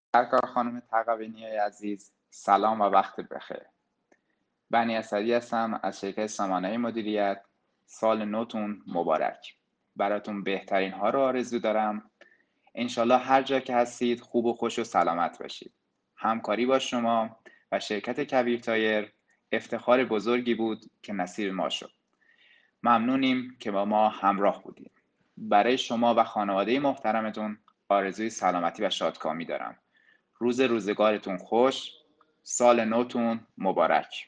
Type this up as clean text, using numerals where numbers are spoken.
سرکار خانم تقوینی عزیز، سلام و وقت بخیر. بنی اسدی هستم از شرکت سامانه مدیریت. سال نوتون مبارک. براتون بهترین ها رو آرزو دارم. انشالله هر جا که هستید خوب و خوش و سلامت باشید. همکاری با شما و شرکت کویر تایر افتخار بزرگی بود که نصیب ما شد. ممنونیم که با ما همراه بودید. برای شما و خانواده محترمتون آرزوی سلامتی و شادکامی دارم. روزگارتون خوش، سال نوتون مبارک.